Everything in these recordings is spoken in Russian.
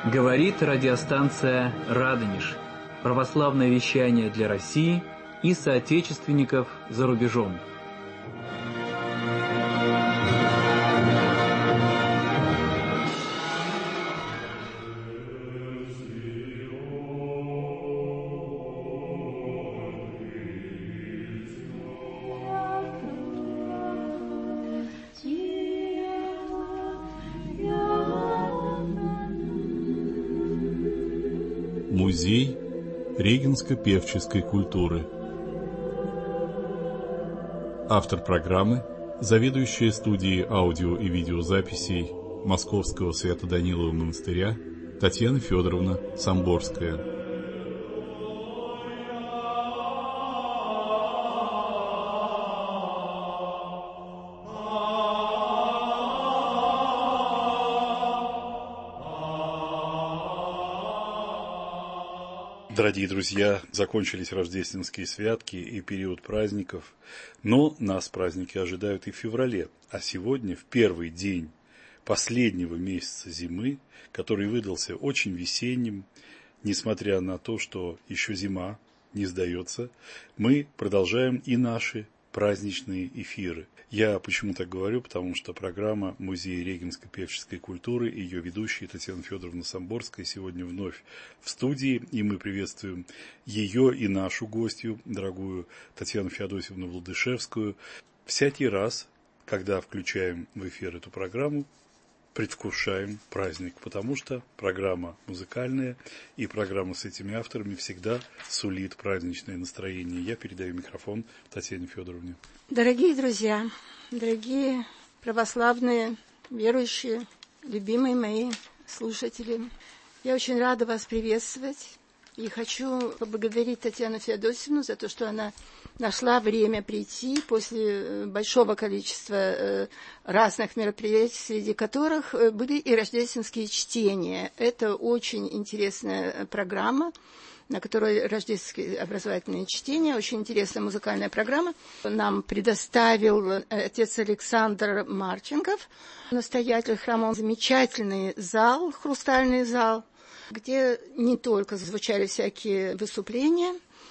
Говорит радиостанция «Радонеж». Православное вещание для России и соотечественников за рубежом. Музей регенско-певческой культуры. Автор программы – заведующая студией аудио и видеозаписей Московского Свято-Данилова монастыря Татьяна Федоровна Самборская. Дорогие друзья, закончились рождественские святки и период праздников, но нас праздники ожидают и в феврале, а сегодня, в первый день последнего месяца зимы, который выдался очень весенним, несмотря на то, что еще зима не сдается, мы продолжаем и наши праздничные эфиры. Я почему так говорю, потому что программа Музея регенско-певческой культуры и ее ведущая Татьяна Федоровна Самборская сегодня вновь в студии, и мы приветствуем ее и нашу гостью, дорогую Татьяну Феодосьевну Владышевскую. Всякий раз, когда включаем в эфир эту программу, предвкушаем праздник, потому что программа музыкальная, и программа с этими авторами всегда сулит праздничное настроение. Я передаю микрофон Татьяне Федоровне. Дорогие друзья, дорогие православные, верующие, любимые мои слушатели, я очень рада вас приветствовать и хочу поблагодарить Татьяну Феодосьевну за то, что она нашла время прийти после большого количества разных мероприятий, среди которых были и рождественские чтения. Это очень интересная программа, на которой рождественские образовательные чтения, очень интересная музыкальная программа. Нам предоставил отец Александр Марченков, настоятель храма, замечательный зал, хрустальный зал, где не только звучали всякие выступления,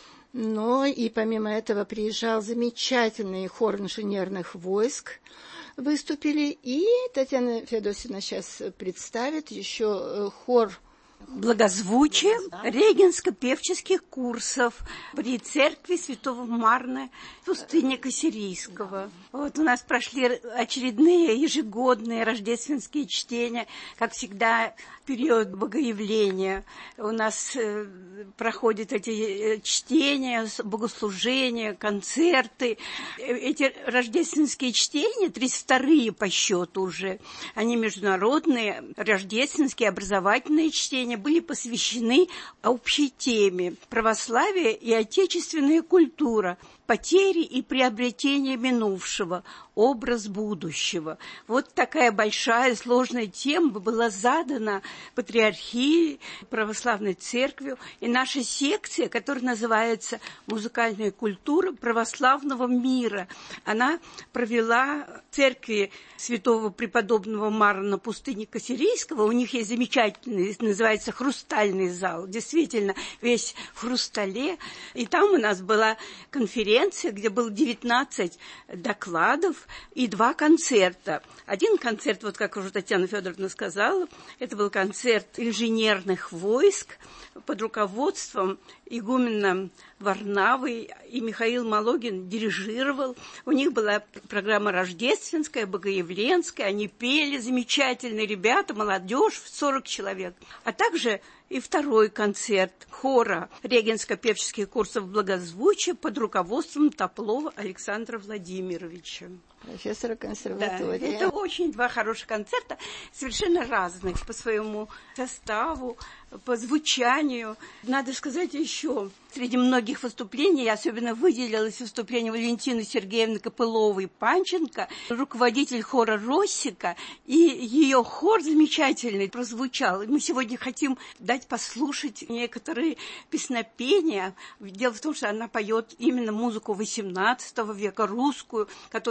но и помимо этого приезжал замечательный хор инженерных войск, выступили. И Татьяна Феодосьевна сейчас представит еще хор благозвучие регенско-певческих курсов при церкви Святого Марна, пустыни Кассирийского. Вот у нас прошли очередные ежегодные рождественские чтения, как всегда, в период Богоявления. У нас проходят эти чтения, богослужения, концерты. Эти рождественские чтения, 32-е по счету уже, они международные, рождественские, образовательные чтения, были посвящены общей теме православие и отечественная культура, потери и приобретения минувшего, образ будущего. Вот такая большая сложная тема была задана Патриархией, Православной Церковью, и наша секция, которая называется «Музыкальная культура православного мира», она провела в церкви святого преподобного Марна пустыни Кассирийского. У них есть замечательный, называется «Хрустальный зал», действительно весь в хрустале, и там у нас была конференция, где было 19 докладов и 2 концерта. Один концерт, вот как уже Татьяна Федоровна сказала, это был концерт инженерных войск под руководством игумена Варнавы, и Михаил Малогин дирижировал. У них была программа рождественская, богоявленская, они пели, замечательные ребята, молодежь, 40 человек. А также и второй концерт хора регенско-певческих курсов благозвучия под руководством Топлова Александра Владимировича. Профессора консерватории. Да, это очень 2 хороших концерта, совершенно разных по своему составу, по звучанию. Надо сказать еще, среди многих выступлений особенно выделилось выступление Валентины Сергеевны Копыловой-Панченко, руководитель хора Россика, и ее хор замечательный прозвучал. И мы сегодня хотим дать послушать некоторые песнопения. Дело в том, что она поет именно музыку XVIII века, русскую, которую сейчас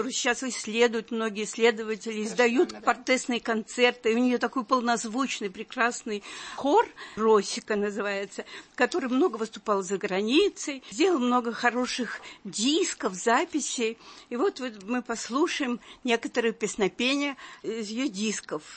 искусство исследуют многие исследователи, издают квартетные концерты. И у нее такой полнозвучный, прекрасный хор, Росика называется, который много выступал за границей, сделал много хороших дисков, записей. И вот мы послушаем некоторые песнопения из ее дисков.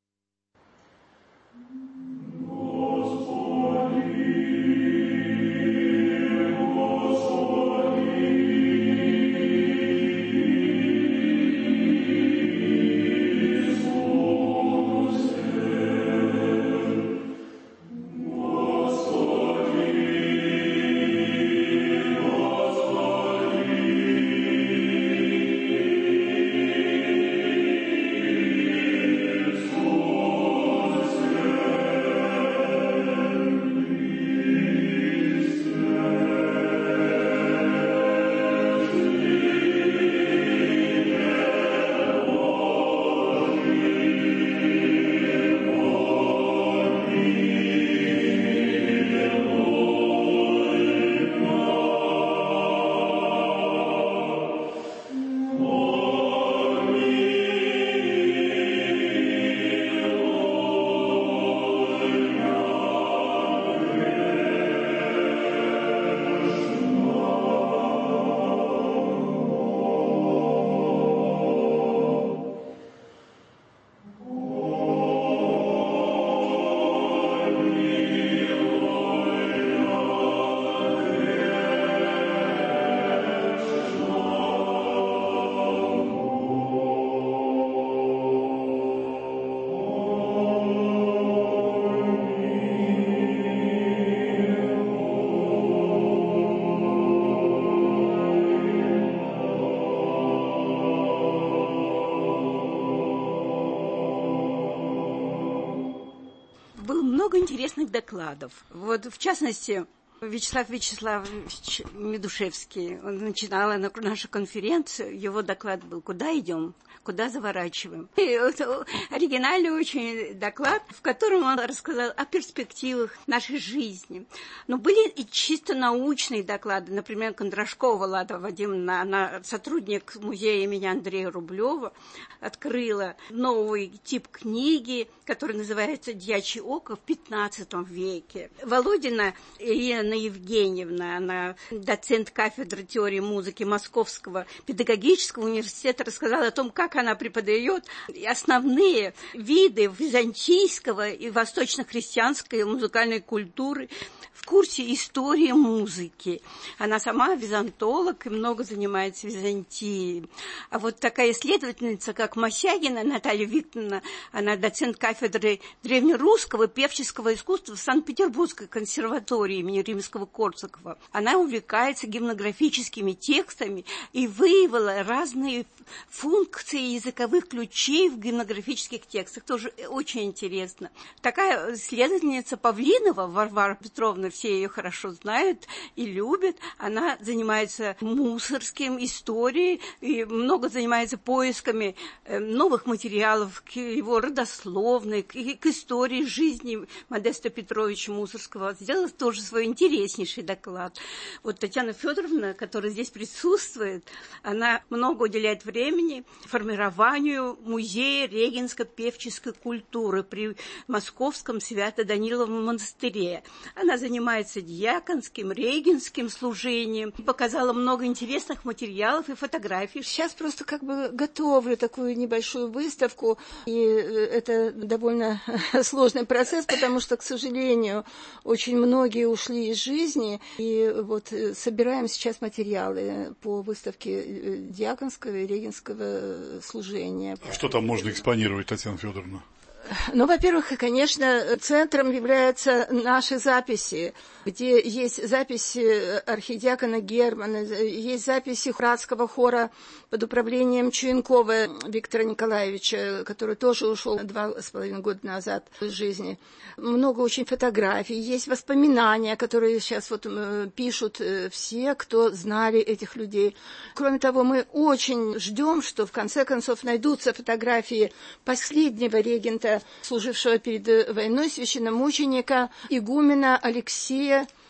Интересных докладов. Вот, в частности, Вячеслав Вячеславович Медушевский, он начинал нашу конференцию, его доклад был «Куда идем? Куда заворачиваем?». И это оригинальный очень доклад, в котором он рассказал о перспективах нашей жизни. Но были и чисто научные доклады. Например, Кондрашкова Лада Вадимовна, она сотрудник музея имени Андрея Рублева, открыла новый тип книги, который называется «Дьячье око» в XV веке. Володина Ирина Евгеньевна, она доцент кафедры теории музыки Московского педагогического университета, рассказала о том, как она преподает основные виды византийского и восточно-христианской музыкальной культуры в курсе истории музыки. Она сама византолог и много занимается Византией. А вот такая исследовательница, как Мосягина Наталья Викторовна, она доцент кафедры древнерусского певческого искусства в Санкт-Петербургской консерватории имени Римского-Корсакова. Она увлекается гимнографическими текстами и выявила разные функции языковых ключей в гимнографических текстах. Тоже очень интересно. Такая исследовательница Павлинова Варвара Петровна, все ее хорошо знают и любят. Она занимается мусорским, историей, и много занимается поисками новых материалов к его родословной, к истории жизни Модеста Петровича Мусорского. Сделала тоже свой интереснейший доклад. Вот Татьяна Федоровна, которая здесь присутствует, она много уделяет времени формированию музея регенско-певческой культуры при Московском Свято-Даниловом монастыре. Она занимается диаконским, регенским служением, показала много интересных материалов и фотографий. Сейчас просто как бы готовлю такую небольшую выставку, и это довольно сложный процесс, потому что, к сожалению, очень многие ушли из жизни, и вот собираем сейчас материалы по выставке диаконского и регенского служения. Что там можно экспонировать, Татьяна Федоровна? Ну, во-первых, конечно, центром являются наши записи, где есть записи архидиакона Германа, есть записи братского хора под управлением Чуенкова Виктора Николаевича, который тоже ушел 2,5 года назад из жизни. Много очень фотографий, есть воспоминания, которые сейчас вот пишут все, кто знали этих людей. Кроме того, мы очень ждем, что в конце концов найдутся фотографии последнего регента, служившего перед войной, священномученика игумена Алексея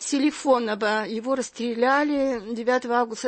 Селифонова. Его расстреляли 9 августа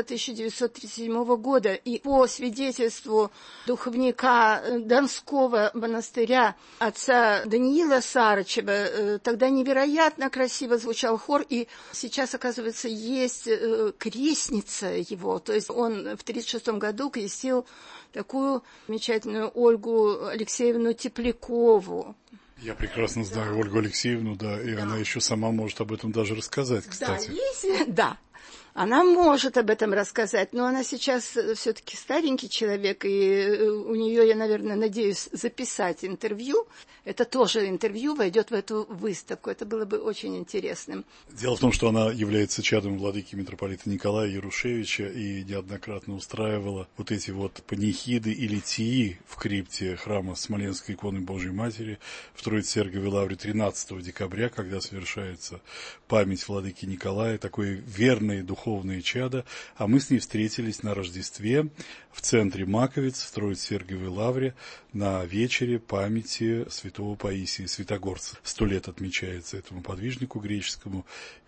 1937 года. И по свидетельству духовника Донского монастыря отца Даниила Сарычева, тогда невероятно красиво звучал хор. И сейчас, оказывается, есть крестница его. То есть он в 1936 году крестил такую замечательную Ольгу Алексеевну Теплякову. Я прекрасно знаю Ольгу Алексеевну, да, и она еще сама может об этом даже рассказать, кстати. Да, она может об этом рассказать, но она сейчас все-таки старенький человек, и у нее, я, наверное, надеюсь записать интервью. Это тоже интервью войдет в эту выставку. Это было бы очень интересным. Дело в том, что она является чадом владыки митрополита Николая Ярушевича и неоднократно устраивала вот эти вот панихиды и литии в крипте храма Смоленской иконы Божьей Матери в Троице-Сергиевой лавре 13 декабря, когда совершается память владыки Николая, такое верное духовное чадо, а мы с ней встретились на Рождестве в центре Маковец, в Троице-Сергиевой лавре, на вечере памяти святого Паисия Святогорца. 100 лет отмечается этому подвижнику греческому,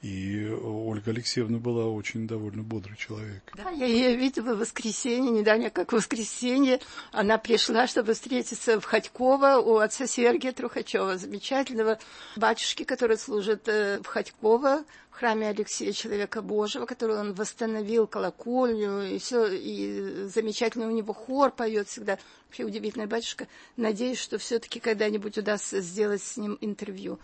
и Ольга Алексеевна была очень довольно бодрый человек. Да, я ее видела в воскресенье, недавно как в воскресенье. Она пришла, чтобы встретиться в Ходьково у отца Сергия Трухачева, замечательного батюшки, который служит в Ходьково, в храме Алексея Человека Божьего, который он восстановил колокольню, и все, и замечательный у него хор поет всегда. Вообще удивительный батюшка. Надеюсь, что все-таки когда-нибудь удастся сделать с ним интервью.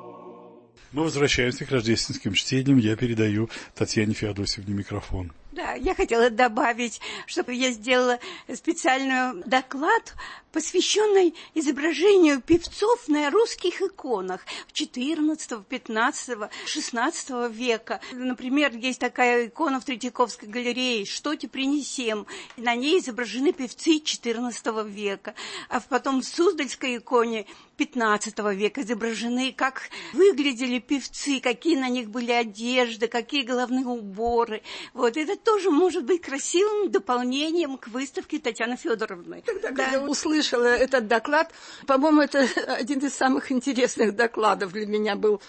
Мы возвращаемся к рождественским чтениям. Я передаю Татьяне Феодосиевне микрофон. Да, я хотела добавить, чтобы я сделала специальный доклад, посвященный изображению певцов на русских иконах XIV, XV, XVI века. Например, есть такая икона в Третьяковской галерее «Что-те принесем». На ней изображены певцы XIV века. А потом в Суздальской иконе XV века изображены, как выглядели певцы, какие на них были одежды, какие головные уборы. Вот это тоже может быть красивым дополнением к выставке Татьяны Федоровны. Когда я услышала этот доклад, по-моему, это один из самых интересных докладов для меня был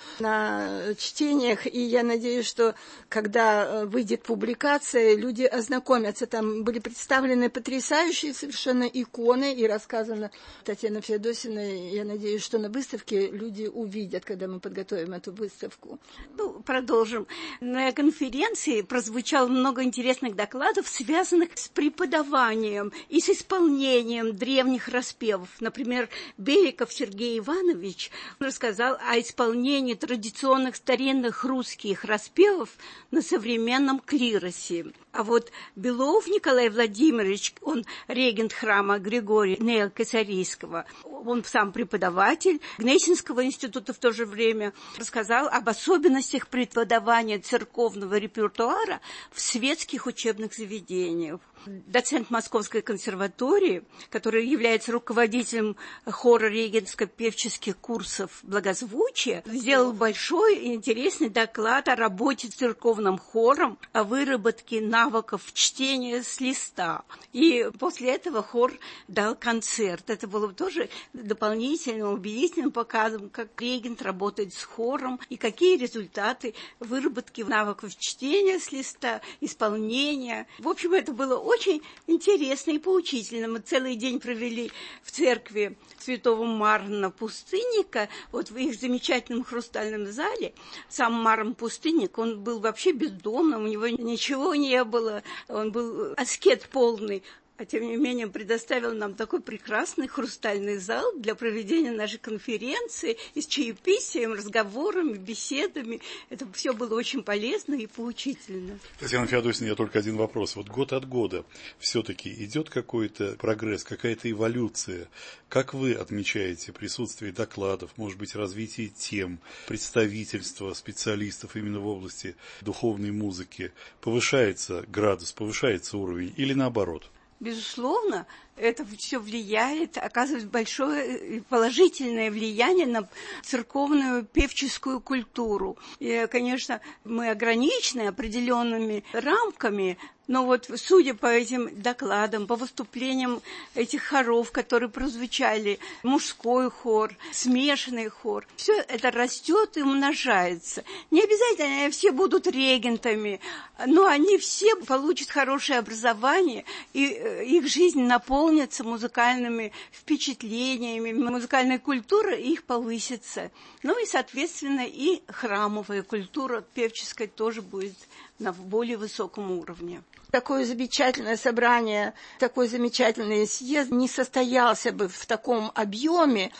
на чтениях, и я надеюсь, что когда выйдет публикация, люди ознакомятся. Там были представлены потрясающие совершенно иконы, и рассказано Татьяной Феодосиевной. Я надеюсь, что на выставке люди увидят, когда мы подготовим эту выставку. Продолжим. На конференции прозвучало много интересных докладов, связанных с преподаванием и с исполнением древних распевов. Например, Беликов Сергей Иванович рассказал о исполнении традиционных старинных русских распевов на современном клиросе. А вот Белов Николай Владимирович, он регент храма Григория Нео-Кесарийского, он сам преподаватель Гнесинского института в то же время, рассказал об особенностях преподавания церковного репертуара в светских учебных заведениях. Доцент Московской консерватории, который является руководителем хора регентско-певческих курсов благозвучия, сделал большой и интересный доклад о работе с церковным хором, о выработке навыков чтения с листа. И после этого хор дал концерт. Это было тоже дополнительным, убедительным показом, как регент работает с хором и какие результаты выработки навыков чтения с листа, исполнения. В общем, это было очень интересно и поучительно. Мы целый день провели в церкви святого Марна Пустынника, вот в их замечательном хрустальном зале. Сам Марн Пустынник, он был вообще бездомным, у него ничего не было, он был аскет полный. А тем не менее предоставил нам такой прекрасный хрустальный зал для проведения нашей конференции и с чаепитием, разговорами, беседами. Это все было очень полезно и поучительно. Татьяна Феодосиевна, я только один вопрос. Вот год от года все-таки идет какой-то прогресс, какая-то эволюция. Как вы отмечаете присутствие докладов, может быть, развитие тем, представительства специалистов именно в области духовной музыки? Повышается градус, повышается уровень или наоборот? Безусловно, это все влияет, оказывает большое положительное влияние на церковную певческую культуру. И, конечно, мы ограничены определенными рамками, но вот судя по этим докладам, по выступлениям этих хоров, которые прозвучали, мужской хор, смешанный хор, все это растет и умножается. Не обязательно все будут регентами, но они все получат хорошее образование, и их жизнь наполнится музыкальными впечатлениями, музыкальная культура их повысится. Ну и, соответственно, и храмовая культура певческая тоже будет на более высоком уровне. Такое замечательное собрание, такой замечательный съезд не состоялся бы в таком объеме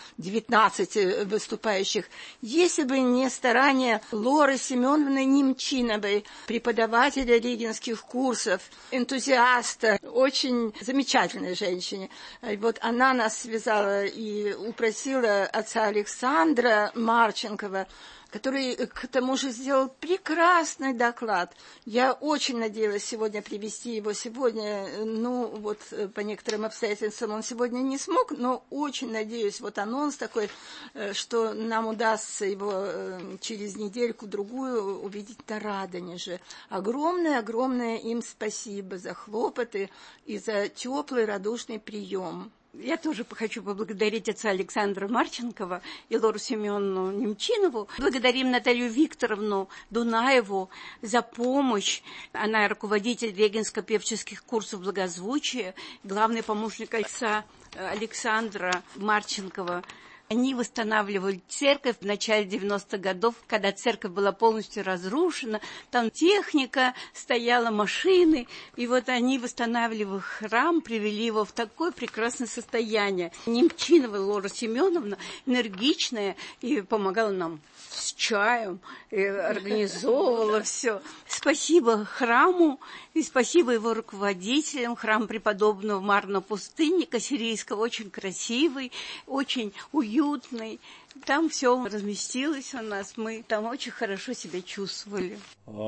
19 выступающих, если бы не старания Лоры Семеновны Немчиновой, преподавателя регентских курсов, энтузиаста, очень замечательной женщине. Вот она нас связала и упросила отца Александра Марченкова, который, к тому же, сделал прекрасный доклад. Я очень надеялась сегодня привести его сегодня, по некоторым обстоятельствам он сегодня не смог, но очень надеюсь, вот анонс такой, что нам удастся его через недельку-другую увидеть на Радонеже. Огромное им спасибо за хлопоты и за теплый, радушный прием. Я тоже хочу поблагодарить отца Александра Марченкова и Лору Семеновну Немчинову. Благодарим Наталью Викторовну Дунаеву за помощь. Она руководитель регентско-певческих курсов благозвучия, главный помощник отца Александра Марченкова Они восстанавливали церковь в начале 90-х годов, когда церковь была полностью разрушена. Там техника стояла, машины. И вот они, восстанавливая храм, привели его в такое прекрасное состояние. Немчинова Лора Семеновна, энергичная, и помогала нам с чаем, и организовывала все. Спасибо храму и спасибо его руководителям. Храм преподобного Марна Пустынника Сирийского очень красивый, очень уютный. Там все разместилось у нас, мы там очень хорошо себя чувствовали.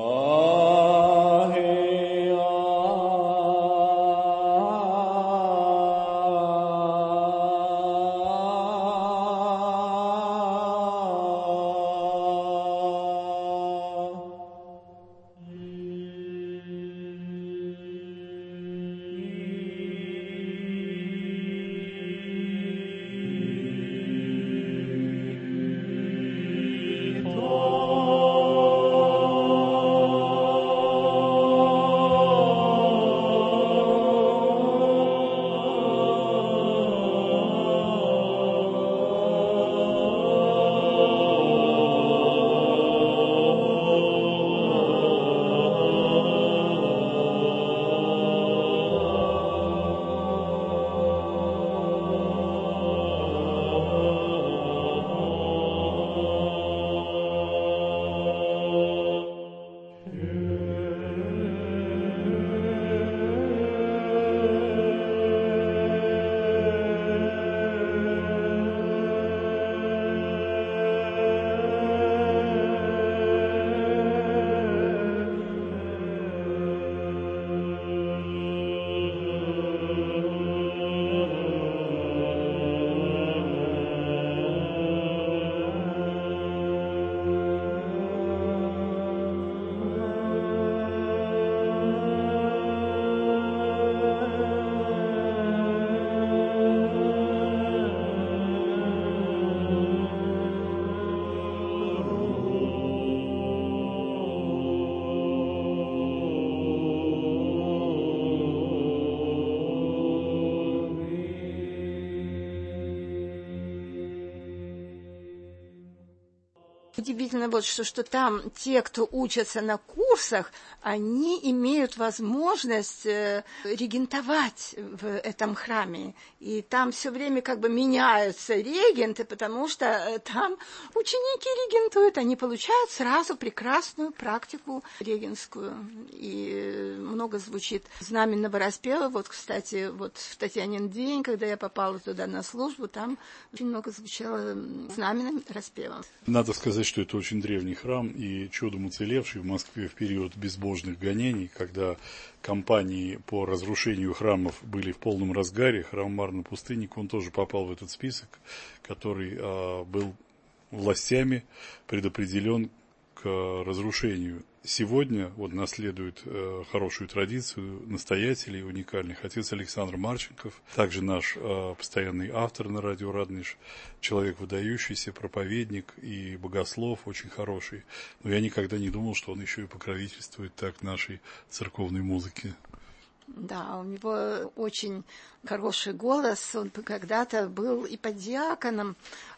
Удивительно вот что там те, кто учатся на курсах, они имеют возможность регентовать в этом храме. И там все время как бы меняются регенты, потому что там ученики регентуют, они получают сразу прекрасную практику регентскую. И много звучит знаменного распева. Вот, кстати, вот в Татьянин день, когда я попала туда на службу, там очень много звучало знаменным распевом. Надо сказать, что это очень древний храм и чудом уцелевший в Москве в период безбожных гонений, когда кампании по разрушению храмов были в полном разгаре. Храм Марна Пустынника, он тоже попал в этот список, который был властями предопределен к разрушению. Сегодня вот наследует хорошую традицию настоятелей уникальных отец Александр Марченков, также наш постоянный автор на радио Радонеж, человек выдающийся, проповедник и богослов очень хороший. Но я никогда не думал, что он еще и покровительствует так нашей церковной музыке. Да, у него очень хороший голос. Он когда-то был и подиаконом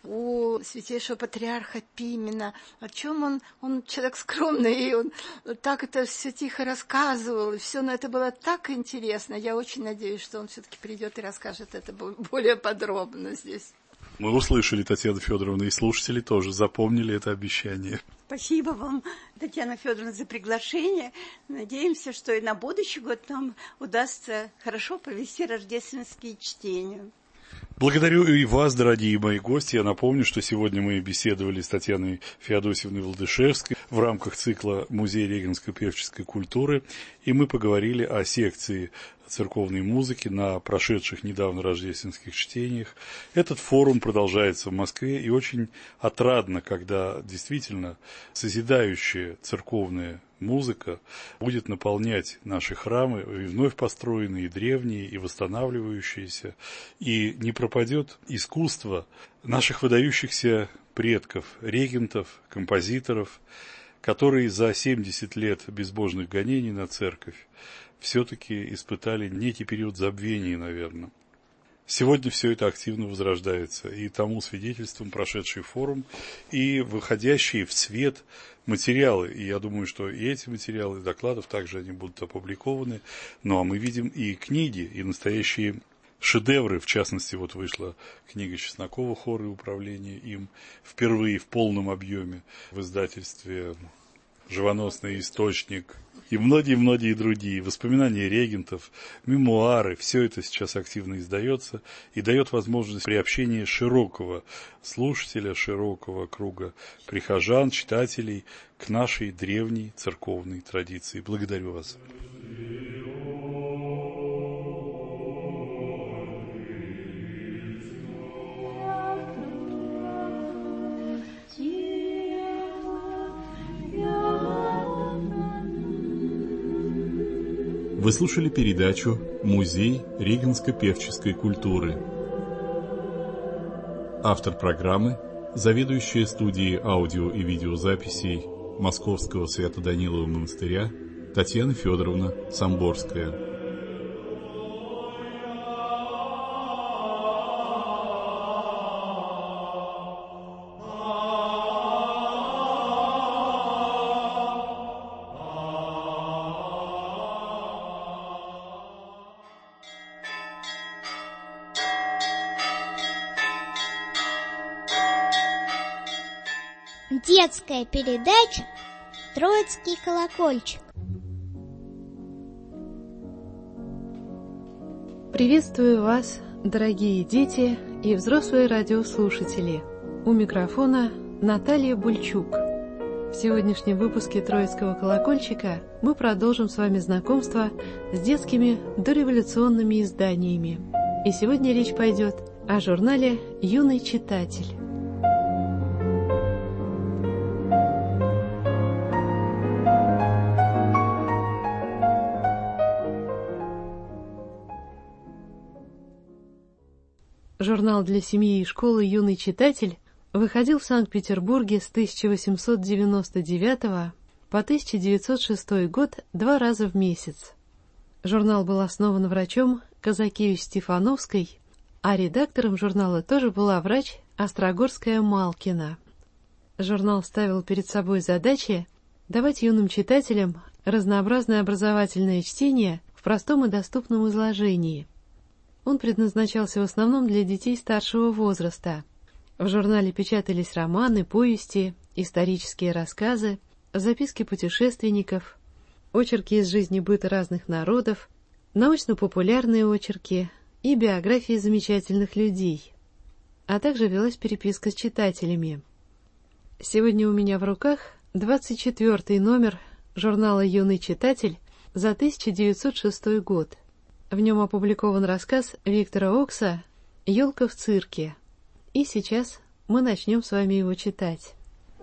у святейшего патриарха Пимена. О чем он человек скромный, и он так это все тихо рассказывал. И все, но это было так интересно. Я очень надеюсь, что он все-таки придет и расскажет это более подробно здесь. Мы услышали, Татьяна Федоровна, и слушатели тоже запомнили это обещание. Спасибо вам, Татьяна Федоровна, за приглашение. Надеемся, что и на будущий год нам удастся хорошо провести рождественские чтения. Благодарю и вас, дорогие мои гости. Я напомню, что сегодня мы беседовали с Татьяной Феодосьевной Владышевской в рамках цикла «Музей регенской певческой культуры». И мы поговорили о секции церковной музыки на прошедших недавно рождественских чтениях. Этот форум продолжается в Москве, и очень отрадно, когда действительно созидающая церковная музыка будет наполнять наши храмы, и вновь построенные, и древние, и восстанавливающиеся, и не пропадет искусство наших выдающихся предков, регентов, композиторов, которые за 70 лет безбожных гонений на церковь все-таки испытали некий период забвения, наверное. Сегодня все это активно возрождается, и тому свидетельством прошедший форум и выходящие в свет материалы. И я думаю, что и эти материалы, и докладов также они будут опубликованы. Ну а мы видим и книги, и настоящие шедевры. В частности, вот вышла книга Чеснокова «Хор и управление им» впервые в полном объеме в издательстве «Живоносный источник». И многие-многие другие. Воспоминания регентов, мемуары. Все это сейчас активно издается и дает возможность приобщения широкого слушателя, широкого круга прихожан, читателей к нашей древней церковной традиции. Благодарю вас. Вы слушали передачу «Музей регенско-певческой культуры». Автор программы – заведующая студией аудио и видеозаписей Московского Свято-Данилова монастыря Татьяна Федоровна Самборская. Детская передача «Троицкий колокольчик». Приветствую вас, дорогие дети и взрослые радиослушатели. У микрофона Наталья Бульчук. В сегодняшнем выпуске «Троицкого колокольчика» мы продолжим с вами знакомство с детскими дореволюционными изданиями. И сегодня речь пойдет о журнале «Юный читатель». Журнал для семьи и школы «Юный читатель» выходил в Санкт-Петербурге с 1899 по 1906 год 2 раза в месяц. Журнал был основан врачом Казакевич Стефановской, а редактором журнала тоже была врач Острогорская Малкина. Журнал ставил перед собой задачи давать юным читателям разнообразное образовательное чтение в простом и доступном изложении. Он предназначался в основном для детей старшего возраста. В журнале печатались романы, повести, исторические рассказы, записки путешественников, очерки из жизни быта разных народов, научно-популярные очерки и биографии замечательных людей. А также велась переписка с читателями. Сегодня у меня в руках 24-й номер журнала «Юный читатель» за 1906 год. В нем опубликован рассказ Виктора Окса «Елка в цирке». И сейчас мы начнем с вами его читать.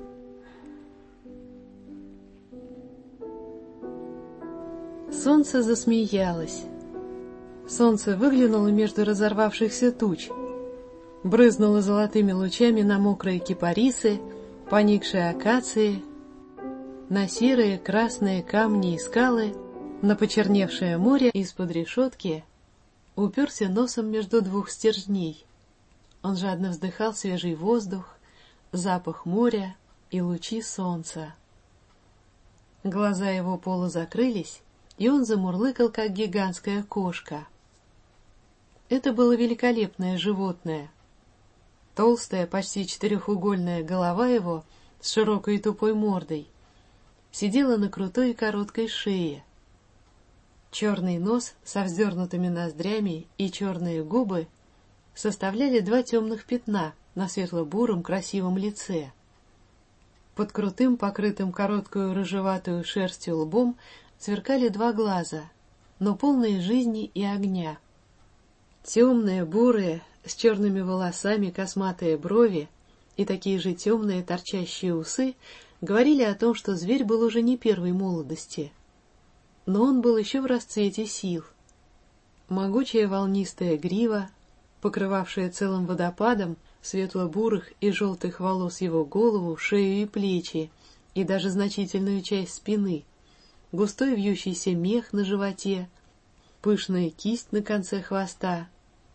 Солнце засмеялось. Солнце выглянуло между разорвавшихся туч, брызнуло золотыми лучами на мокрые кипарисы, поникшие акации, на серые красные камни и скалы, на почерневшее море. Из-под решетки уперся носом между двух стержней. Он жадно вздыхал свежий воздух, запах моря и лучи солнца. Глаза его полузакрылись, и он замурлыкал, как гигантская кошка. Это было великолепное животное. Толстая, почти четырехугольная голова его с широкой и тупой мордой сидела на крутой и короткой шее. Черный нос со вздернутыми ноздрями и черные губы составляли 2 темных пятна на светло-буром красивом лице. Под крутым, покрытым короткую рыжеватую шерстью лбом сверкали 2 глаза, но полные жизни и огня. Темные, бурые, с черными волосами косматые брови и такие же темные торчащие усы говорили о том, что зверь был уже не первой молодости. Но он был еще в расцвете сил. Могучая волнистая грива, покрывавшая целым водопадом светло-бурых и желтых волос его голову, шею и плечи, и даже значительную часть спины, густой вьющийся мех на животе, пышная кисть на конце хвоста,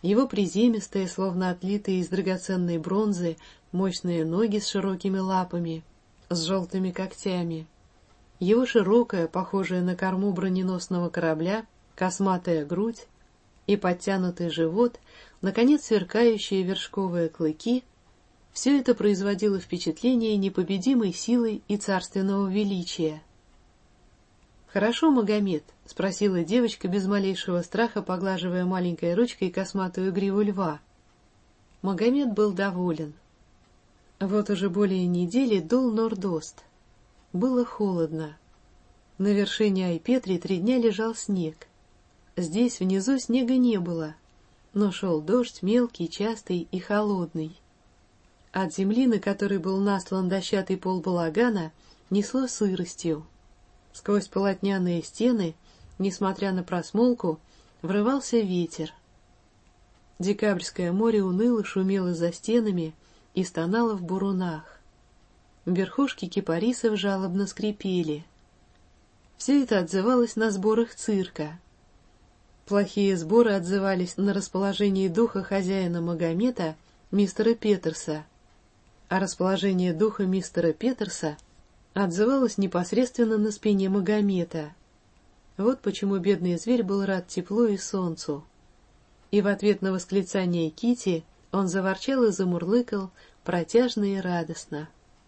его приземистые, словно отлитые из драгоценной бронзы, мощные ноги с широкими лапами, с желтыми когтями, его широкая, похожая на корму броненосного корабля, косматая грудь и подтянутый живот, наконец сверкающие вершковые клыки — все это производило впечатление непобедимой силы и царственного величия. «Хорошо, Магомед?» — спросила девочка без малейшего страха, поглаживая маленькой ручкой косматую гриву льва. Магомед был доволен. Вот уже более недели дул нордост. Было холодно. На вершине Айпетри 3 дня лежал снег. Здесь внизу снега не было, но шел дождь мелкий, частый и холодный. От земли, на которой был наслан дощатый пол балагана, несло сыростью. Сквозь полотняные стены, несмотря на просмолку, врывался ветер. Декабрьское море уныло шумело за стенами и стонало в бурунах. Верхушки кипарисов жалобно скрипели. Все это отзывалось на сборах цирка. Плохие сборы отзывались на расположении духа хозяина Магомета, мистера Петерса, а расположение духа мистера Петерса отзывалось непосредственно на спине Магомета. Вот почему бедный зверь был рад теплу и солнцу. И в ответ на восклицание Кити он заворчал и замурлыкал протяжно и радостно.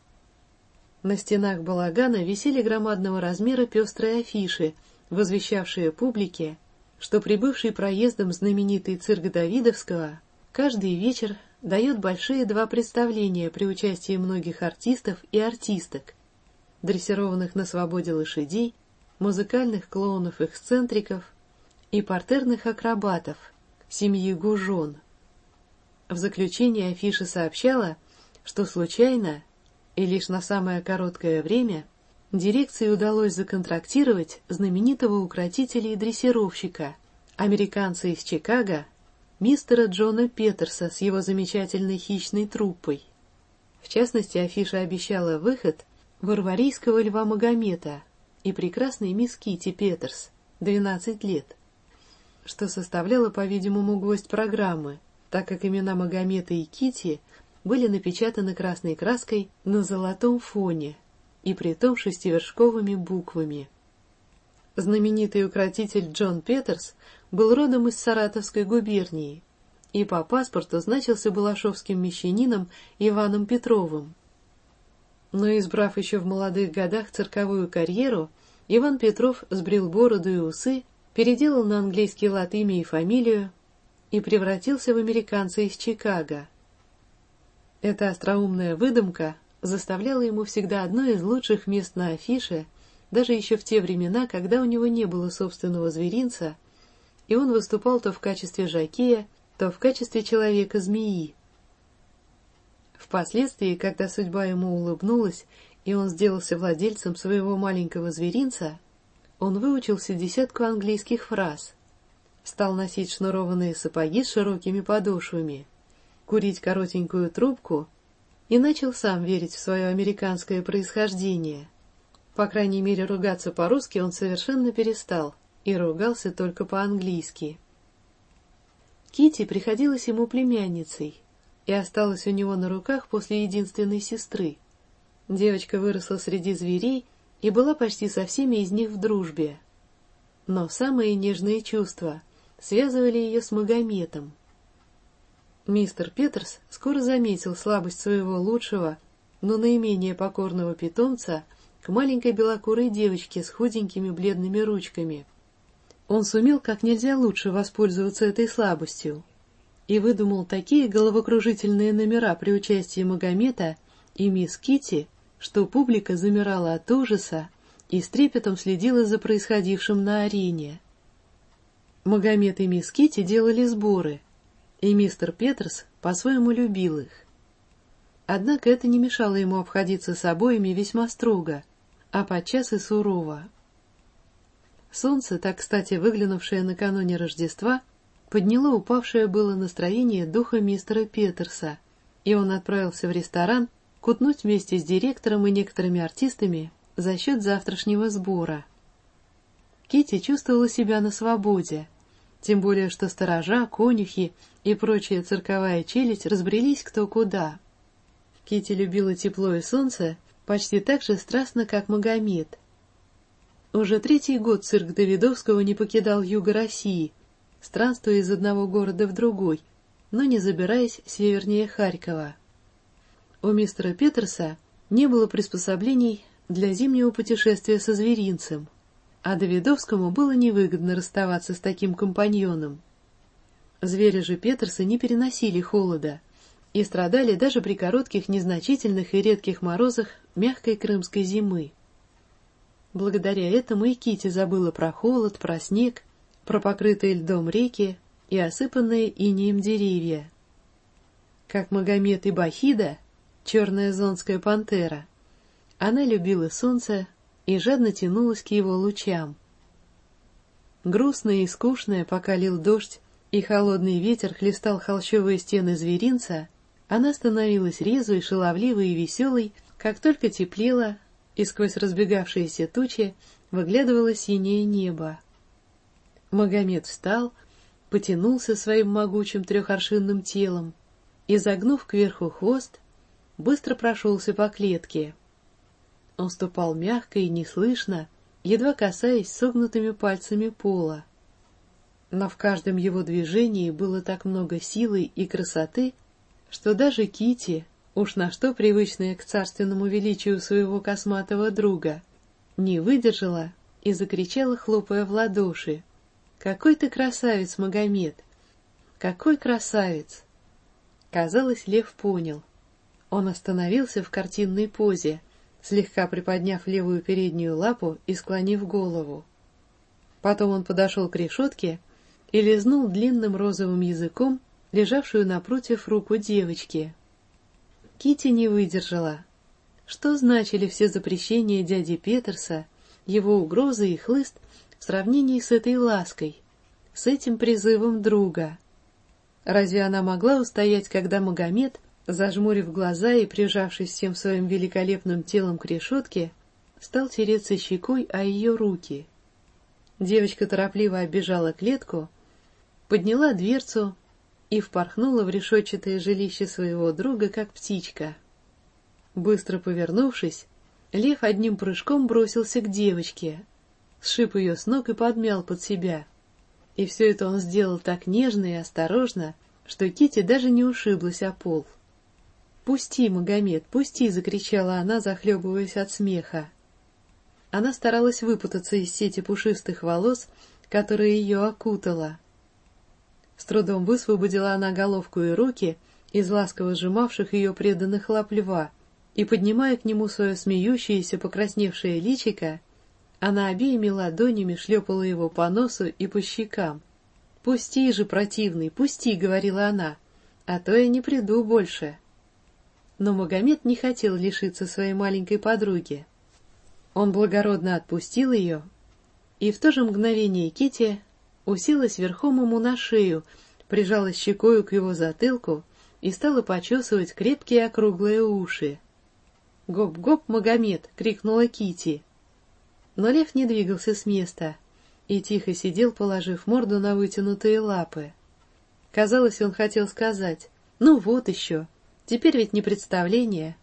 На стенах балагана висели громадного размера пестрые афиши, возвещавшие публике, что прибывший проездом знаменитый цирк Давидовского каждый вечер дает большие 2 представления при участии многих артистов и артисток, дрессированных на свободе лошадей, музыкальных клоунов-эксцентриков и партерных акробатов, семьи Гужон. В заключение афиша сообщала, что случайно и лишь на самое короткое время дирекции удалось законтрактировать знаменитого укротителя и дрессировщика, американца из Чикаго, мистера Джона Петерса с его замечательной хищной труппой. В частности, афиша обещала выход варварийского льва Магомета и прекрасной мисс Кити Петерс, 12 лет, что составляло, по-видимому, гвоздь программы, так как имена Магомета и Кити были напечатаны красной краской на золотом фоне, и притом 6-вершковыми буквами. Знаменитый укротитель Джон Петерс был родом из Саратовской губернии и по паспорту значился балашовским мещанином Иваном Петровым. Но, избрав еще в молодых годах цирковую карьеру, Иван Петров сбрил бороду и усы, переделал на английский лад имя и фамилию и превратился в американца из Чикаго. Эта остроумная выдумка заставляла ему всегда одно из лучших мест на афише, даже еще в те времена, когда у него не было собственного зверинца, и он выступал то в качестве жокея, то в качестве человека-змеи. Впоследствии, когда судьба ему улыбнулась, и он сделался владельцем своего маленького зверинца, он выучился 10 английских фраз, стал носить шнурованные сапоги с широкими подошвами, курить коротенькую трубку и начал сам верить в свое американское происхождение. По крайней мере, ругаться по-русски он совершенно перестал и ругался только по-английски. Кити приходилась ему племянницей и осталась у него на руках после единственной сестры. Девочка выросла среди зверей и была почти со всеми из них в дружбе. Но самые нежные чувства связывали ее с Магометом. Мистер Петерс скоро заметил слабость своего лучшего, но наименее покорного питомца к маленькой белокурой девочке с худенькими бледными ручками. Он сумел как нельзя лучше воспользоваться этой слабостью и выдумал такие головокружительные номера при участии Магомета и мисс Кити, что публика замирала от ужаса и с трепетом следила за происходившим на арене. Магомет и мисс Кити делали сборы, и мистер Петерс по-своему любил их. Однако это не мешало ему обходиться с обоими весьма строго, а подчас и сурово. Солнце, так кстати выглянувшее накануне Рождества, подняло упавшее было настроение духа мистера Петерса, и он отправился в ресторан кутнуть вместе с директором и некоторыми артистами за счет завтрашнего сбора. Кити чувствовала себя на свободе, тем более что сторожа, конюхи и прочая цирковая челядь разбрелись кто куда. Кити любила тепло и солнце почти так же страстно, как Магомед. Уже 3-й год цирк Давидовского не покидал юга России, странствуя из одного города в другой, но не забираясь севернее Харькова. У мистера Петерса не было приспособлений для зимнего путешествия со зверинцем, а Давидовскому было невыгодно расставаться с таким компаньоном. Звери же Петерса не переносили холода и страдали даже при коротких, незначительных и редких морозах мягкой крымской зимы. Благодаря этому и Кити забыла про холод, про снег, про покрытые льдом реки и осыпанные инеем деревья. Как Магомед и Бахида, черная зонская пантера, она любила солнце и жадно тянулась к его лучам. Грустная и скучная, пока лил дождь и холодный ветер хлестал холщовые стены зверинца, она становилась резвой, шаловливой и веселой, как только теплело, и сквозь разбегавшиеся тучи выглядывало синее небо. Магомед встал, потянулся своим могучим 3-аршинным телом и, загнув кверху хвост, быстро прошелся по клетке. Он ступал мягко и неслышно, едва касаясь согнутыми пальцами пола. Но в каждом его движении было так много силы и красоты, что даже Кити, уж на что привычная к царственному величию своего косматого друга, не выдержала и закричала, хлопая в ладоши: «Какой ты красавец, Магомед! Какой красавец!» Казалось, лев понял. Он остановился в картинной позе, слегка приподняв левую переднюю лапу и склонив голову. Потом он подошел к решетке и лизнул длинным розовым языком лежавшую напротив руку девочки. Кити не выдержала. Что значили все запрещения дяди Петерса, его угрозы и хлыст в сравнении с этой лаской, с этим призывом друга? Разве она могла устоять, когда Магомед, зажмурив глаза и прижавшись всем своим великолепным телом к решетке, стал тереться щекой о ее руки? Девочка торопливо оббежала клетку, подняла дверцу и впорхнула в решетчатое жилище своего друга, как птичка. Быстро повернувшись, лев одним прыжком бросился к девочке, сшиб ее с ног и подмял под себя. И все это он сделал так нежно и осторожно, что Кити даже не ушиблась о пол. «Пусти, Магомед, пусти!» — закричала она, захлебываясь от смеха. Она старалась выпутаться из сети пушистых волос, которая ее окутала. С трудом высвободила она головку и руки из ласково сжимавших ее преданных лап льва, и, поднимая к нему свое смеющееся, покрасневшее личико, она обеими ладонями шлепала его по носу и по щекам. «Пусти же, противный, пусти!» — говорила она, — «а то я не приду больше». Но Магомед не хотел лишиться своей маленькой подруги. Он благородно отпустил ее, и в то же мгновение Кити уселась верхом ему на шею, прижалась щекою к его затылку и стала почесывать крепкие округлые уши. «Гоп-гоп, Магомед!» — крикнула Кити. Но лев не двигался с места и тихо сидел, положив морду на вытянутые лапы. Казалось, он хотел сказать: «Ну вот еще, теперь ведь не представление».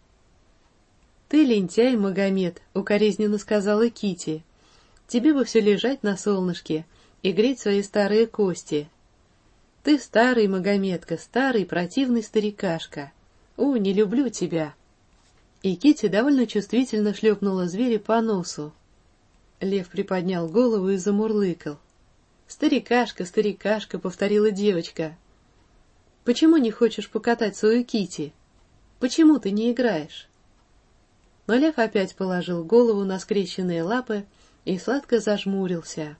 «Ты лентяй, Магомед!» — укоризненно сказала Кити. «Тебе бы все лежать на солнышке и греть свои старые кости. Ты старый, Магомедка, старый противный старикашка. Не люблю тебя». И Кити довольно чувствительно шлепнула зверя по носу. Лев приподнял голову и замурлыкал. «Старикашка, старикашка», — повторила девочка. «Почему не хочешь покатать свою Кити? Почему ты не играешь?» Но лев опять положил голову на скрещенные лапы и сладко зажмурился.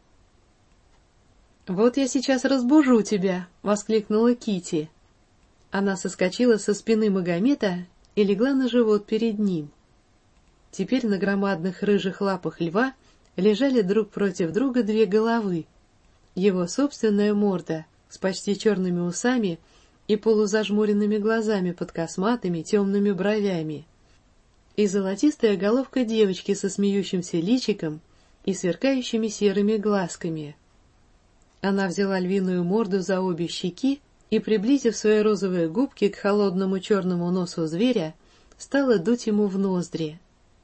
«Вот я сейчас разбужу тебя!» — воскликнула Кити. Она соскочила со спины Магомеда и легла на живот перед ним. Теперь на громадных рыжих лапах льва лежали друг против друга 2 головы. Его собственная морда с почти черными усами и полузажмуренными глазами под косматыми темными бровями, и золотистая головка девочки со смеющимся личиком и сверкающими серыми глазками. Она взяла львиную морду за обе щеки и, приблизив свои розовые губки к холодному черному носу зверя, стала дуть ему в ноздри.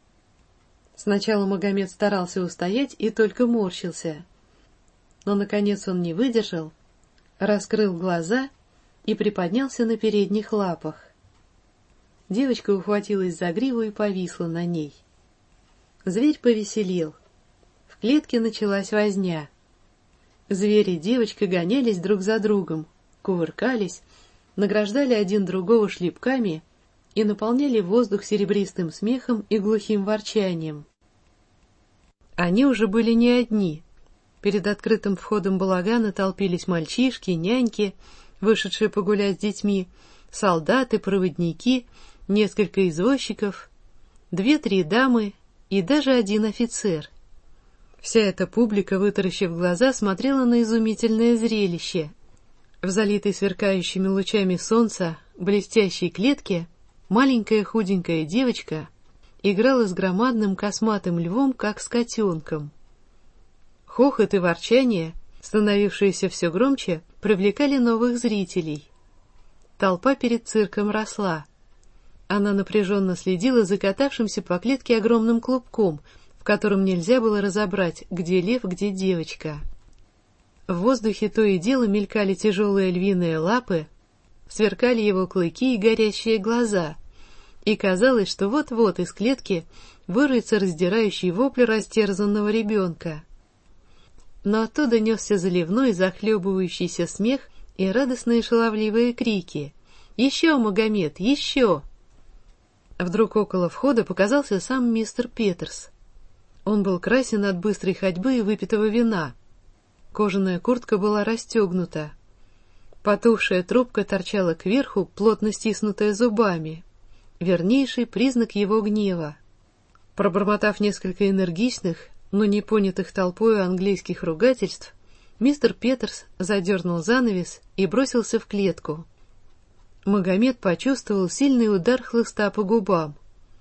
Сначала Магомед старался устоять и только морщился, но, наконец, он не выдержал, раскрыл глаза и приподнялся на передних лапах. Девочка ухватилась за гриву и повисла на ней. Зверь повеселел. В клетке началась возня. Зверь и девочка гонялись друг за другом, кувыркались, награждали один другого шлепками и наполняли воздух серебристым смехом и глухим ворчанием. Они уже были не одни. Перед открытым входом балагана толпились мальчишки, няньки, вышедшие погулять с детьми, солдаты, проводники, несколько извозчиков, 2-3 дамы и даже один офицер. Вся эта публика, вытаращив глаза, смотрела на изумительное зрелище. В залитой сверкающими лучами солнца блестящей клетке маленькая худенькая девочка играла с громадным косматым львом, как с котенком. Хохот и ворчание, становившиеся все громче, привлекали новых зрителей. Толпа перед цирком росла. Она напряженно следила за катавшимся по клетке огромным клубком, в котором нельзя было разобрать, где лев, где девочка. В воздухе то и дело мелькали тяжелые львиные лапы, сверкали его клыки и горящие глаза, и казалось, что вот-вот из клетки вырвется раздирающий вопль растерзанного ребенка. Но оттуда несся заливной, захлебывающийся смех и радостные шаловливые крики: «Еще, Магомед, еще!» Вдруг около входа показался сам мистер Петерс. Он был красен от быстрой ходьбы и выпитого вина. Кожаная куртка была расстегнута. Потухшая трубка торчала кверху, плотно стиснутая зубами. Вернейший признак его гнева. Пробормотав несколько энергичных, но не понятых толпою английских ругательств, мистер Петерс задернул занавес и бросился в клетку. Магомед почувствовал сильный удар хлыста по губам.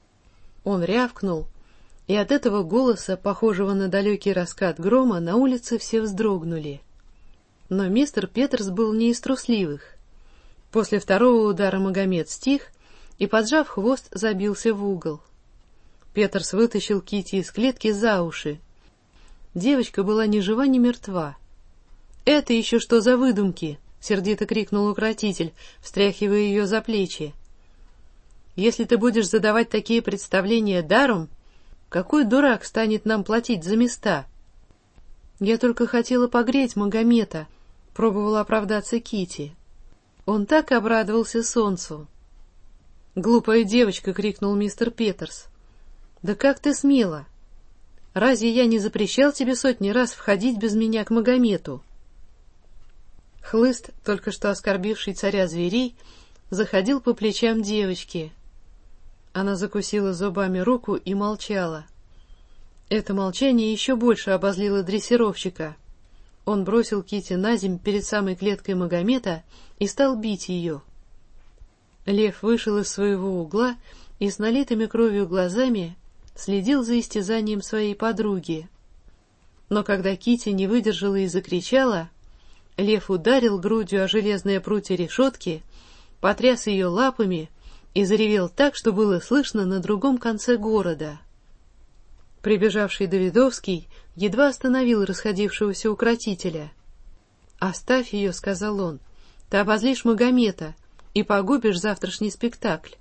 Он рявкнул, и от этого голоса, похожего на далекий раскат грома, на улице все вздрогнули. Но мистер Петерс был не из трусливых. После второго удара Магомед стих и, поджав хвост, забился в угол. Петерс вытащил Китти из клетки за уши. Девочка была ни жива, ни мертва. «Это еще что за выдумки?» — сердито крикнул укротитель, встряхивая ее за плечи. «Если ты будешь задавать такие представления даром, какой дурак станет нам платить за места?» «Я только хотела погреть Магомета», — пробовала оправдаться Китти. Он так обрадовался солнцу. «Глупая девочка!» — крикнул мистер Петерс. «Да как ты смела? Разве я не запрещал тебе сотни раз входить без меня к Магомету?» Хлыст, только что оскорбивший царя зверей, заходил по плечам девочки. Она закусила зубами руку и молчала. Это молчание еще больше обозлило дрессировщика. Он бросил Китти на земь перед самой клеткой Магомета и стал бить ее. Лев вышел из своего угла и с налитыми кровью глазами следил за истязанием своей подруги. Но когда Китти не выдержала и закричала, лев ударил грудью о железные прутья решетки, потряс ее лапами и заревел так, что было слышно на другом конце города. Прибежавший Давидовский едва остановил расходившегося укротителя. «Оставь ее», — сказал он, — «ты обозлишь Магомета и погубишь завтрашний спектакль».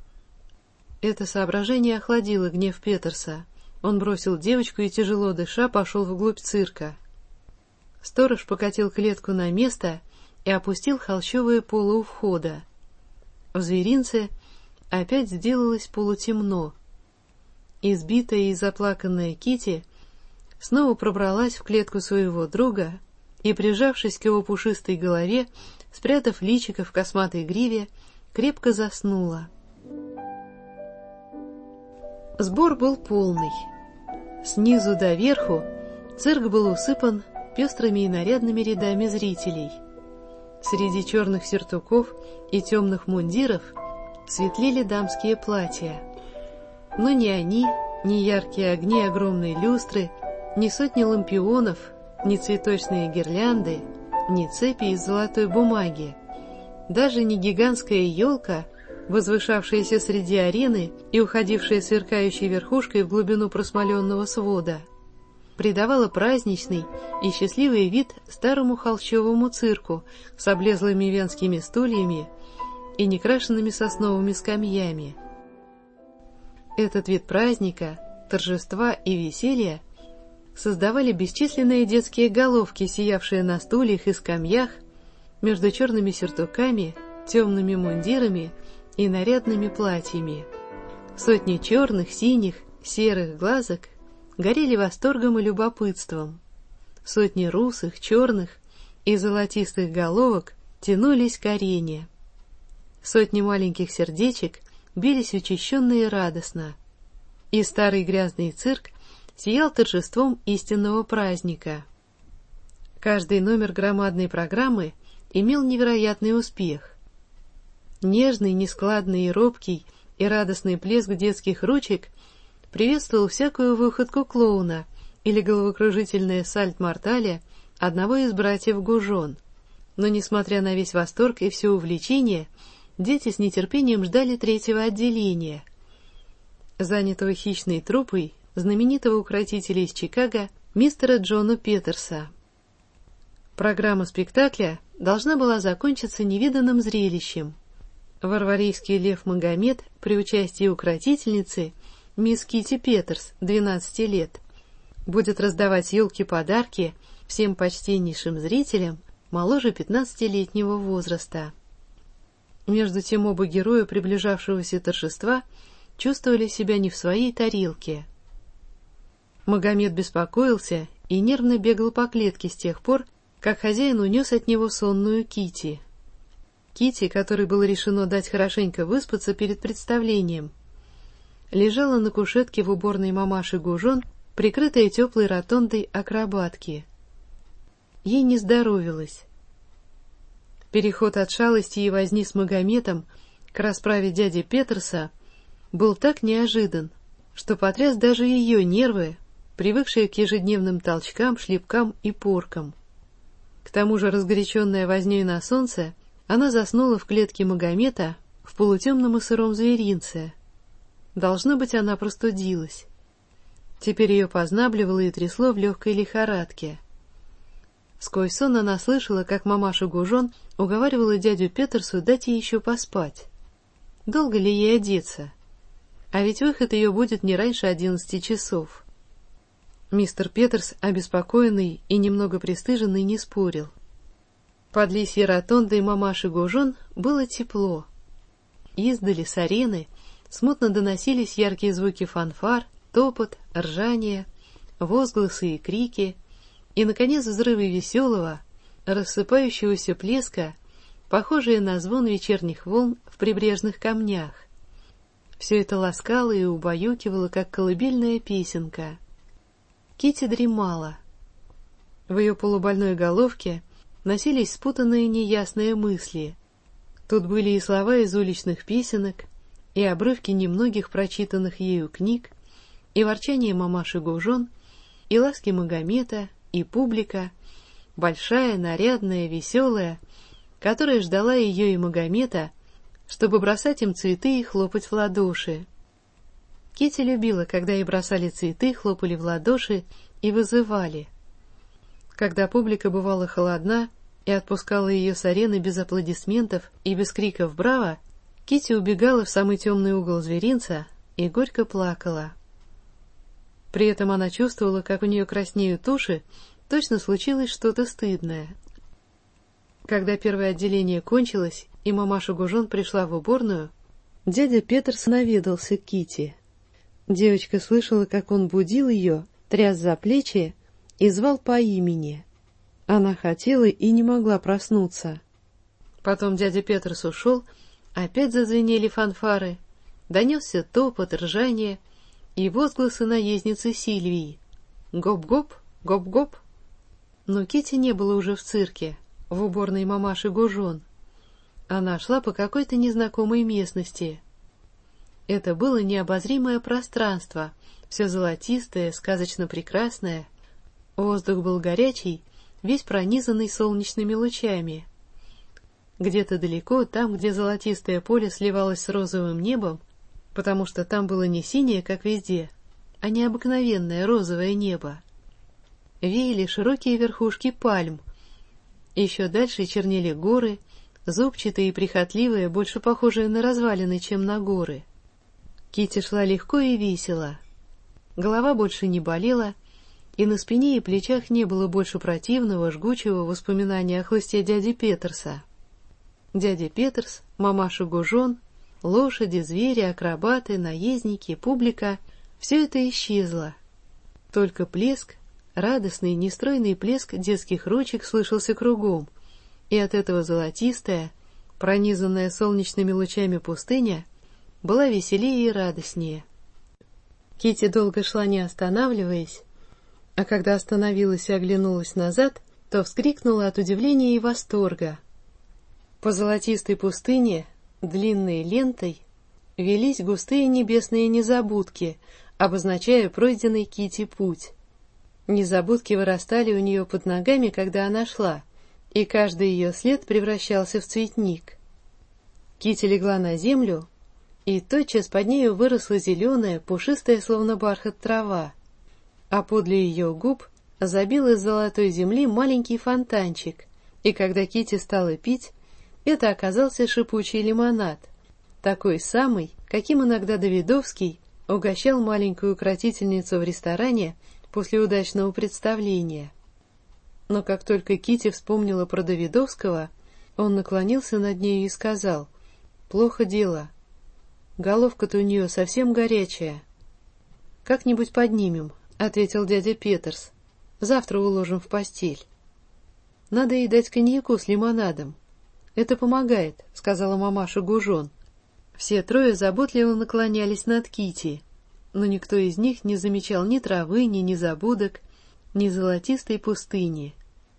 Это соображение охладило гнев Петерса. Он бросил девочку и, тяжело дыша, пошел вглубь цирка. Сторож покатил клетку на место и опустил холщовые полы у входа. В зверинце опять сделалось полутемно. Избитая и заплаканная Китти снова пробралась в клетку своего друга и, прижавшись к его пушистой голове, спрятав личико в косматой гриве, крепко заснула. Сбор был полный. Снизу до верху цирк был усыпан пестрыми и нарядными рядами зрителей. Среди черных сюртуков и темных мундиров светлели дамские платья. Но ни они, ни яркие огни огромной люстры, ни сотни лампионов, ни цветочные гирлянды, ни цепи из золотой бумаги Даже не гигантская елка, возвышавшаяся среди арены и уходившая сверкающей верхушкой в глубину просмоленного свода, придавала праздничный и счастливый вид старому холщовому цирку с облезлыми венскими стульями и некрашенными сосновыми скамьями. Этот вид праздника, торжества и веселья создавали бесчисленные детские головки, сиявшие на стульях и скамьях, между черными сюртуками, темными мундирами и нарядными платьями. Сотни черных, синих, серых глазок горели восторгом и любопытством. Сотни русых, черных и золотистых головок тянулись к арене. Сотни маленьких сердечек бились учащенно и радостно. И старый грязный цирк сиял торжеством истинного праздника. Каждый номер громадной программы имел невероятный успех. Нежный, нескладный и робкий и радостный плеск детских ручек приветствовал всякую выходку клоуна или головокружительное сальто-мортале одного из братьев Гужон. Но, несмотря на весь восторг и все увлечение, дети с нетерпением ждали третьего отделения, занятого хищной труппой знаменитого укротителя из Чикаго мистера Джона Петерса. Программа спектакля должна была закончиться невиданным зрелищем. Варварийский лев Магомед при участии укротительницы мисс Китти Петерс, 12 лет, будет раздавать елки-подарки всем почтеннейшим зрителям моложе 15-летнего возраста. Между тем оба героя приближавшегося торжества чувствовали себя не в своей тарелке. Магомед беспокоился и нервно бегал по клетке с тех пор, как хозяин унес от него сонную Китти. Китти, которой было решено дать хорошенько выспаться перед представлением, лежала на кушетке в уборной мамаши Гужон, прикрытая теплой ротондой акробатки. Ей не здоровилось. Переход от шалости и возни с Магометом к расправе дяди Петерса был так неожидан, что потряс даже ее нервы, привыкшие к ежедневным толчкам, шлепкам и поркам. К тому же, разгоряченная вознёй на солнце, она заснула в клетке Магомета в полутемном и сыром зверинце. Должно быть, она простудилась. Теперь ее познабливало и трясло в легкой лихорадке. Сквозь сон она слышала, как мамаша Гужон уговаривала дядю Петерсу дать ей еще поспать. Долго ли ей одеться? А ведь выход ее будет не раньше 11 часов. Мистер Петерс, обеспокоенный и немного пристыженный, не спорил. Под лисьей ротондой мамаши Гужон было тепло. Издали, с арены, смутно доносились яркие звуки фанфар, топот, ржание, возгласы и крики, и, наконец, взрывы веселого, рассыпающегося плеска, похожие на звон вечерних волн в прибрежных камнях. Все это ласкало и убаюкивало, как колыбельная песенка. Китти дремала. В ее полубольной головке носились спутанные неясные мысли. Тут были и слова из уличных песенок, и обрывки немногих прочитанных ею книг, и ворчание мамаши Гужон, и ласки Магомета, и публика, большая, нарядная, веселая, которая ждала ее и Магомета, чтобы бросать им цветы и хлопать в ладоши. Китти любила, когда ей бросали цветы, хлопали в ладоши и вызывали. Когда публика бывала холодна и отпускала ее с арены без аплодисментов и без криков «Браво!», Китти убегала в самый темный угол зверинца и горько плакала. При этом она чувствовала, как у нее краснеют уши, точно случилось что-то стыдное. Когда первое отделение кончилось, и мамаша Гужон пришла в уборную, дядя Петерс наведался к Китти. Девочка слышала, как он будил ее, тряс за плечи и звал по имени. Она хотела и не могла проснуться. Потом дядя Петерс ушел, опять зазвенели фанфары, донесся топот, ржание и возгласы наездницы Сильвии. Гоп-гоп, гоп-гоп. Но Китти не было уже в цирке, в уборной мамаши Гужон. Она шла по какой-то незнакомой местности. Это было необозримое пространство, все золотистое, сказочно прекрасное. Воздух был горячий, весь пронизанный солнечными лучами. Где-то далеко, там, где золотистое поле сливалось с розовым небом, потому что там было не синее, как везде, а необыкновенное розовое небо, веяли широкие верхушки пальм. Еще дальше чернели горы, зубчатые и прихотливые, больше похожие на развалины, чем на горы. Китти шла легко и весело. Голова больше не болела, и на спине и плечах не было больше противного, жгучего воспоминания о хлысте дяди Петерса. Дядя Петерс, мамаша Гужон, лошади, звери, акробаты, наездники, публика — все это исчезло. Только плеск, радостный, нестройный плеск детских ручек слышался кругом, и от этого золотистая, пронизанная солнечными лучами пустыня была веселее и радостнее. Китти долго шла, не останавливаясь, а когда остановилась и оглянулась назад, то вскрикнула от удивления и восторга. По золотистой пустыне, длинной лентой, велись густые небесные незабудки, обозначая пройденный Китти путь. Незабудки вырастали у нее под ногами, когда она шла, и каждый ее след превращался в цветник. Китти легла на землю, и тотчас под нею выросла зеленая, пушистая, словно бархат, трава, а подле ее губ забил из золотой земли маленький фонтанчик, и когда Китти стала пить, это оказался шипучий лимонад, такой самый, каким иногда Давидовский угощал маленькую укротительницу в ресторане после удачного представления. Но как только Китти вспомнила про Давидовского, он наклонился над нею и сказал: «Плохо дело. Головка-то у нее совсем горячая». «Как-нибудь поднимем», — ответил дядя Петерс. «Завтра уложим в постель». «Надо ей дать коньяку с лимонадом. Это помогает», — сказала мамаша Гужон. Все трое заботливо наклонялись над Китти, но никто из них не замечал ни травы, ни незабудок, ни золотистой пустыни.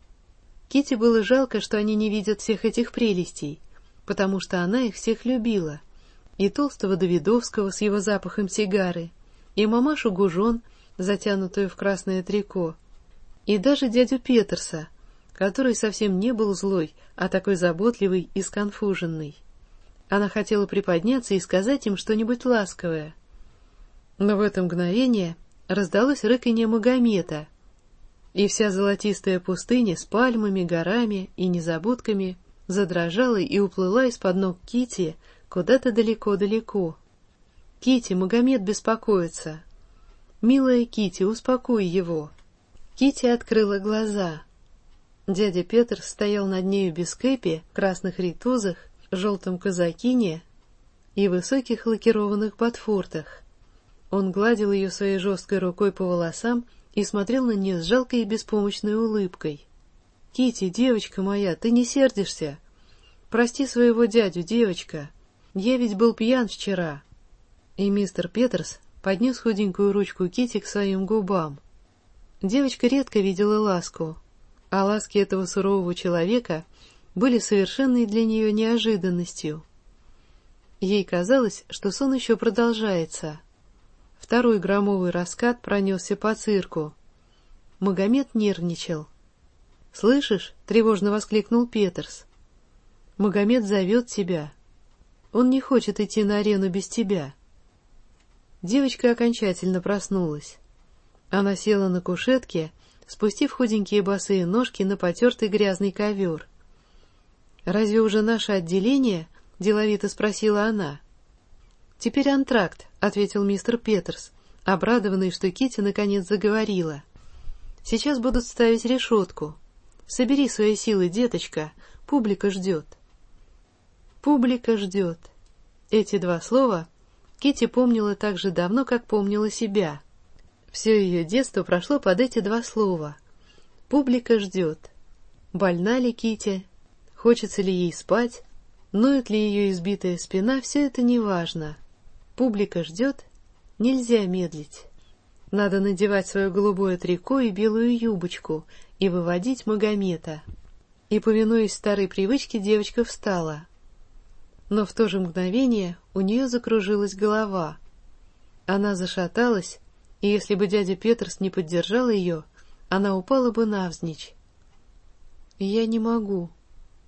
Китти было жалко, что они не видят всех этих прелестей, потому что она их всех любила, и толстого Давидовского с его запахом сигары, и мамашу Гужон, затянутую в красное трико, и даже дядю Петерса, который совсем не был злой, а такой заботливый и сконфуженный. Она хотела приподняться и сказать им что-нибудь ласковое. Но в это мгновение раздалось рыканье Магомета, и вся золотистая пустыня с пальмами, горами и незабудками задрожала и уплыла из-под ног Китти куда-то далеко-далеко. «Китти, Магомет беспокоится. Милая Китти, успокой его». Китти открыла глаза. Дядя Петр стоял над нею без кэпи, в красных ритузах, желтом казакине и высоких лакированных ботфортах. Он гладил ее своей жесткой рукой по волосам и смотрел на нее с жалкой и беспомощной улыбкой. «Китти, девочка моя, ты не сердишься? Прости своего дядю, девочка. Я ведь был пьян вчера». И мистер Петерс поднес худенькую ручку Китти к своим губам. Девочка редко видела ласку, а ласки этого сурового человека были совершенной для нее неожиданностью. Ей казалось, что сон еще продолжается. Второй громовый раскат пронесся по цирку. Магомет нервничал. «Слышишь?» — тревожно воскликнул Петерс. «Магомет зовет тебя. Он не хочет идти на арену без тебя». Девочка окончательно проснулась. Она села на кушетке, спустив худенькие босые ножки на потертый грязный ковер. «Разве уже наше отделение?» — деловито спросила она. «Теперь антракт», — ответил мистер Петерс, обрадованный, что Китти наконец заговорила. «Сейчас будут ставить решетку. Собери свои силы, деточка, публика ждет». «Публика ждет». Эти два слова Китти помнила так же давно, как помнила себя. Все ее детство прошло под эти два слова. Публика ждет. Больна ли Китти? Хочется ли ей спать? Ноет ли ее избитая спина? Все это не важно. Публика ждет. Нельзя медлить. Надо надевать свое голубое трико и белую юбочку и выводить Магомета. И, повинуясь старой привычке, девочка встала. Но в то же мгновение у нее закружилась голова. Она зашаталась, и если бы дядя Петерс не поддержал ее, она упала бы навзничь. «Я не могу»,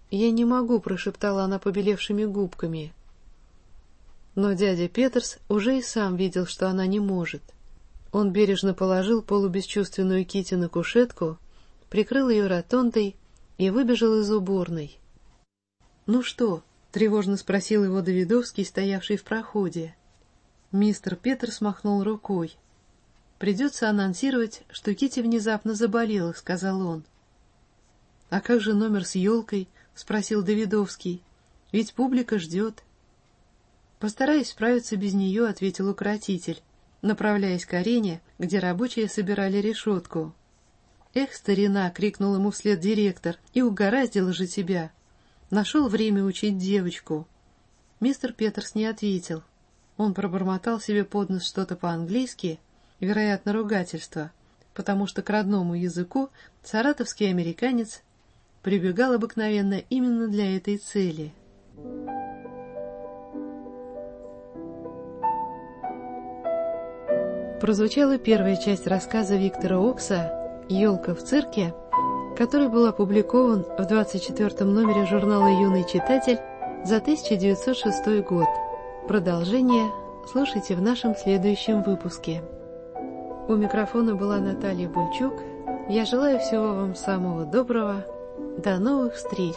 «Я не могу», — прошептала она побелевшими губками. Но дядя Петерс уже и сам видел, что она не может. Он бережно положил полубесчувственную Кити на кушетку, прикрыл ее ротондой и выбежал из уборной. «Ну что?» — тревожно спросил его Давидовский, стоявший в проходе. Мистер Петерс махнул рукой. «Придется анонсировать, что Кити внезапно заболела», — сказал он. «А как же номер с елкой?» — спросил Давидовский. «Ведь публика ждет». «Постараюсь справиться без нее», — ответил укротитель, направляясь к арене, где рабочие собирали решетку. «Эх, старина!» — крикнул ему вслед директор. «И угораздило же тебя! Нашел время учить девочку!» Мистер Петерс не ответил. Он пробормотал себе под нос что-то по-английски, вероятно, ругательство, потому что к родному языку саратовский американец прибегал обыкновенно именно для этой цели. Прозвучала первая часть рассказа Виктора Окса «Елка в цирке», который был опубликован в 24-м номере журнала «Юный читатель» за 1906 год. Продолжение слушайте в нашем следующем выпуске. У микрофона была Наталья Бульчук. Я желаю всего вам самого доброго. До новых встреч!